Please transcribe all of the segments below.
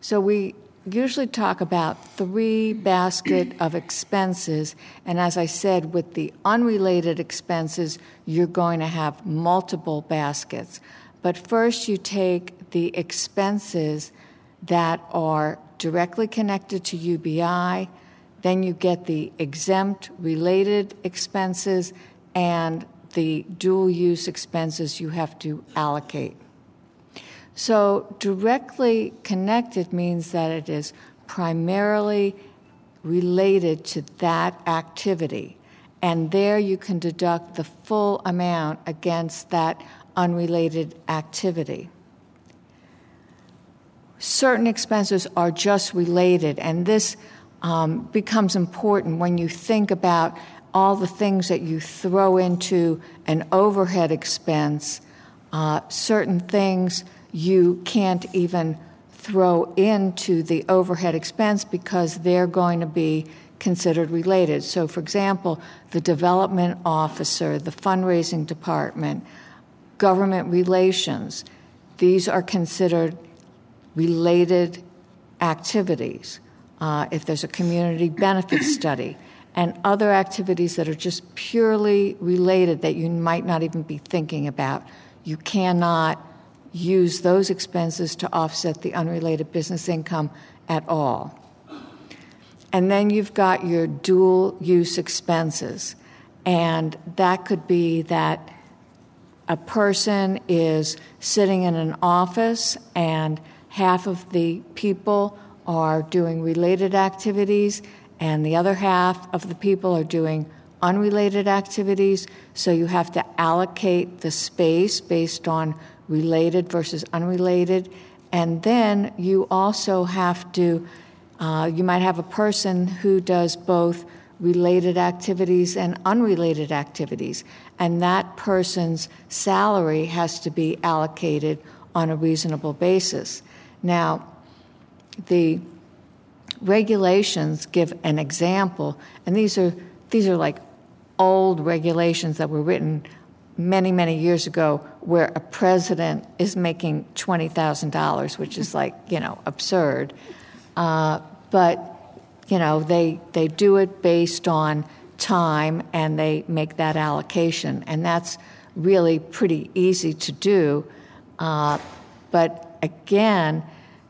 So we usually talk about 3 baskets of expenses, and as I said, with the unrelated expenses, you're going to have multiple baskets. But first you take the expenses that are directly connected to UBI, then you get the exempt related expenses and the dual use expenses you have to allocate. So directly connected means that it is primarily related to that activity, and there you can deduct the full amount against that unrelated activity. Certain expenses are just related, and this becomes important when you think about all the things that you throw into an overhead expense. Certain things you can't even throw into the overhead expense because they're going to be considered related. So, for example, the development officer, the fundraising department, government relations, these are considered related activities. If there's a community benefits study, and other activities that are just purely related that you might not even be thinking about, you cannot use those expenses to offset the unrelated business income at all. And then you've got your dual use expenses, and that could be that a person is sitting in an office and half of the people are doing related activities and the other half of the people are doing unrelated activities, so you have to allocate the space based on related versus unrelated. And then you also have to, you might have a person who does both related activities and unrelated activities, and that person's salary has to be allocated on a reasonable basis. Now, the regulations give an example, and these are like old regulations that were written many, many years ago, where a president is making $20,000, which is like, absurd. But, they do it based on time, and they make that allocation, and that's really pretty easy to do. But again,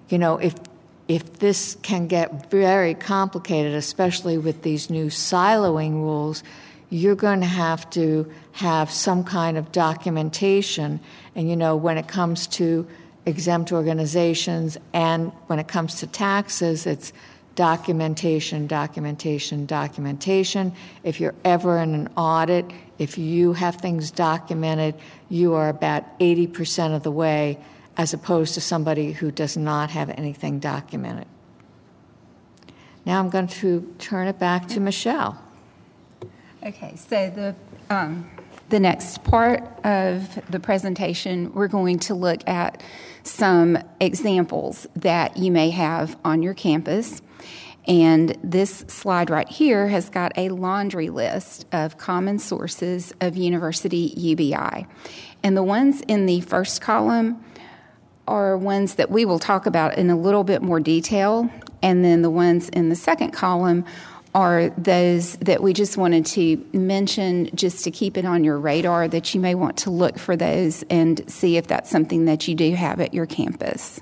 if this can get very complicated, especially with these new siloing rules, you're going to have some kind of documentation. And, when it comes to exempt organizations and when it comes to taxes, it's documentation, documentation, documentation. If you're ever in an audit, if you have things documented, you are about 80% of the way, as opposed to somebody who does not have anything documented. Now I'm going to turn it back to Michelle. Okay, so the next part of the presentation, we're going to look at some examples that you may have on your campus. And this slide right here has got a laundry list of common sources of university UBI. And the ones in the first column are ones that we will talk about in a little bit more detail, and then the ones in the second column are those that we just wanted to mention just to keep it on your radar, that you may want to look for those and see if that's something that you do have at your campus.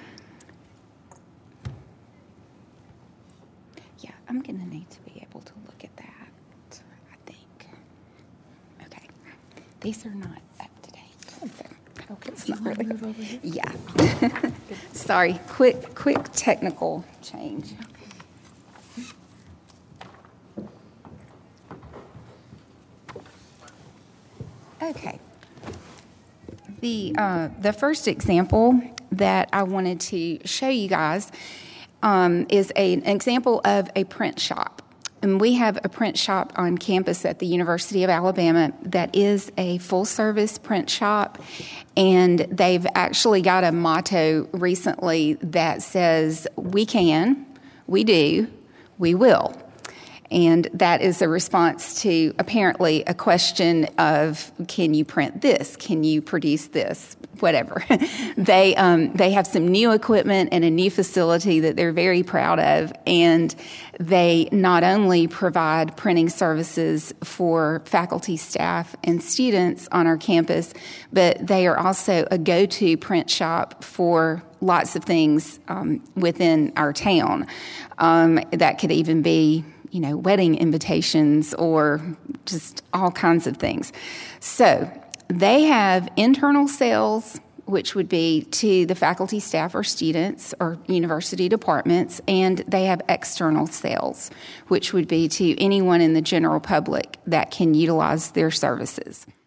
Yeah, I'm going to need to be able to look at that, I think. Okay, these are not up to date. Okay, it's not really. Move over here? Yeah. Sorry, quick technical change. Okay. The first example that I wanted to show you guys is an example of a print shop. And we have a print shop on campus at the University of Alabama that is a full-service print shop, and they've actually got a motto recently that says, "We can, we do, we will." And that is a response to apparently a question of, can you print this? Can you produce this? Whatever. They have some new equipment and a new facility that they're very proud of. And they not only provide printing services for faculty, staff, and students on our campus, but they are also a go-to print shop for lots of things within our town. That could even be wedding invitations or just all kinds of things. So they have internal sales, which would be to the faculty, staff, or students or university departments, and they have external sales, which would be to anyone in the general public that can utilize their services.